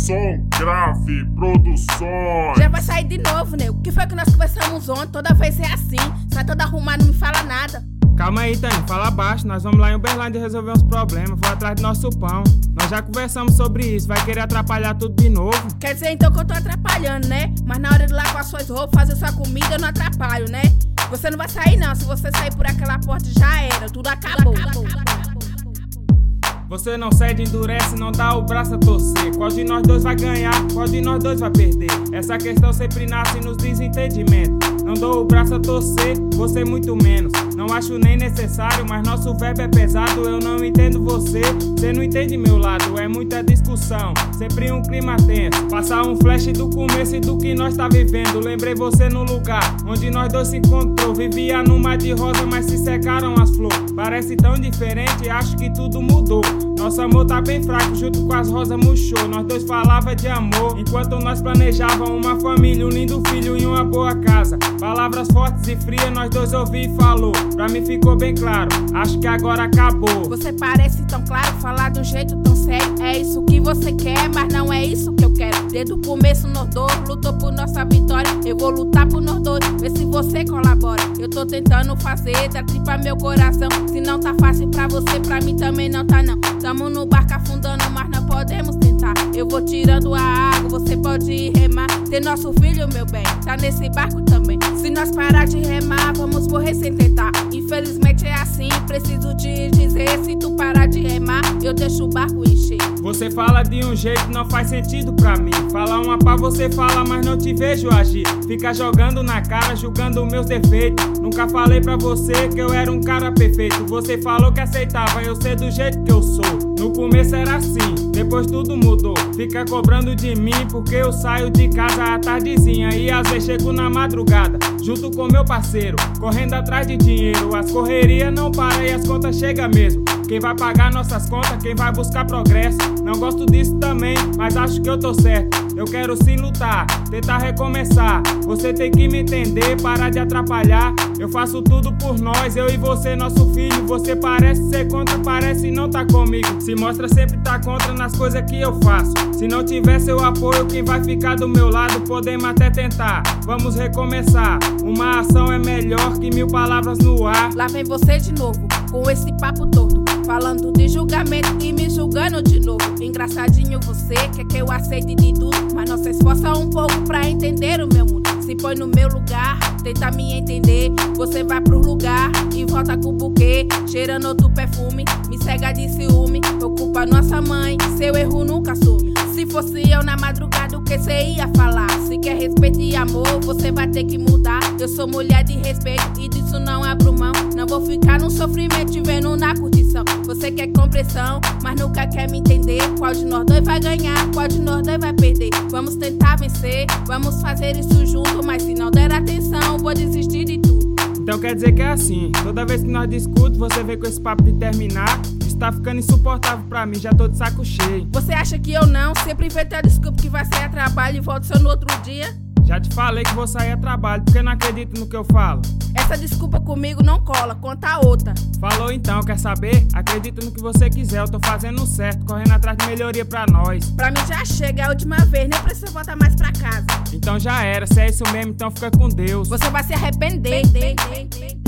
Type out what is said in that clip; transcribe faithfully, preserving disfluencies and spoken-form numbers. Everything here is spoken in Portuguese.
Som Grave Produções. Já vai sair de novo, nego. O que foi que nós conversamos ontem? Toda vez é assim. Sai toda arrumada, não me fala nada. Calma aí, Tânia, fala baixo. Nós vamos lá em Uberlândia resolver uns problemas. Vou atrás do nosso pão. Nós já conversamos sobre isso. Vai querer atrapalhar tudo de novo? Quer dizer então que eu tô atrapalhando, né? Mas na hora de lavar suas roupas, fazer sua comida, eu não atrapalho, né? Você não vai sair não. Se você sair por aquela porta, já era. Tudo acabou. Tudo acabou. Você não cede, endurece, não dá o braço a torcer. Qual de nós dois vai ganhar, qual de nós dois vai perder? Essa questão sempre nasce nos desentendimentos. Não dou o braço a torcer, você muito menos. Não acho nem necessário, mas nosso verbo é pesado. Eu não entendo você, você não entende meu lado. É muita discussão, sempre um clima tenso. Passar um flash do começo e do que nós tá vivendo. Lembrei você no lugar onde nós dois se encontrou. Vivia numa de rosa, mas se secaram as flores. Parece tão diferente, acho que tudo mudou. Nosso amor tá bem fraco, junto com as rosas murchou. Nós dois falava de amor, enquanto nós planejava uma família, um lindo filho e uma boa casa. Palavras fortes e frias, nós dois ouvi e falou. Pra mim ficou bem claro, acho que agora acabou. Você parece tão claro, falar de um jeito tão sério. É isso que você quer, mas não é isso que eu quero. Desde o começo nós dois lutou por nossa vitória. Eu vou lutar por nós dois, ver se você colabora. Eu tô tentando fazer da tripa meu coração. Se não tá fácil pra você, pra mim também não tá não. Tamo no barco afundando, mas não podemos tentar. Eu vou tirando a água, você pode ir remar. Ter nosso filho, meu bem, tá nesse barco também. Se nós parar de remar, vamos morrer sem tentar. Infelizmente é assim, preciso te dizer. Se tu parar de remar, eu deixo o barco encher. Você fala de um jeito que não faz sentido pra mim. Falar uma pá você fala, mas não te vejo agir. Fica jogando na cara, julgando meus defeitos. Nunca falei pra você que eu era um cara perfeito. Você falou que aceitava eu ser do jeito que eu sou. No começo era assim, depois tudo mudou. Fica cobrando de mim porque eu saio de casa à tardezinha e às vezes chego na madrugada, junto com meu parceiro, correndo atrás de dinheiro. As correrias não param e as contas chegam mesmo. Quem vai pagar nossas contas, quem vai buscar progresso. Não gosto disso também, mas acho que eu tô certo. Eu quero sim lutar, tentar recomeçar. Você tem que me entender, parar de atrapalhar. Eu faço tudo por nós, eu e você, nosso filho. Você parece ser contra, parece não tá comigo. Se mostra sempre tá contra nas coisas que eu faço. Se não tiver seu apoio, quem vai ficar do meu lado? Podemos até tentar, vamos recomeçar. Uma ação é melhor que mil palavras no ar. Lá vem você de novo, com esse papo todo, falando de julgamento e me julgando de novo. Engraçadinho você, quer que eu aceite de tudo, mas não se esforça um pouco pra entender o meu mundo. Se põe no meu lugar, tenta me entender. Você vai pro lugar e volta com o buquê, cheirando outro perfume, me cega de ciúme. Ocupa nossa mãe, seu erro nunca some. Se fosse eu na madrugada, o que cê ia falar? Se quer respeito e amor, você vai ter que mudar. Eu sou mulher de respeito e disso não abro mão. Não vou ficar no sofrimento te vendo na curtição. Você quer compreensão, mas nunca quer me entender. Qual de nós dois vai ganhar, qual de nós dois vai perder? Vamos tentar vencer, vamos fazer isso junto. Mas se não der atenção, vou desistir de tudo. Então quer dizer que é assim, toda vez que nós discutimos, você vem com esse papo de terminar. Isso tá ficando insuportável pra mim, já tô de saco cheio. Você acha que eu não? Sempre inventa a desculpa que vai sair a trabalho e volta só no outro dia? Já te falei que vou sair a trabalho, porque não acredito no que eu falo. Essa desculpa comigo não cola, conta a outra. Falou então, quer saber? Acredita no que você quiser, eu tô fazendo o certo, correndo atrás de melhoria pra nós. Pra mim já chega, é a última vez, nem precisa voltar mais pra casa. Então já era, se é isso mesmo, então fica com Deus. Você vai se arrepender.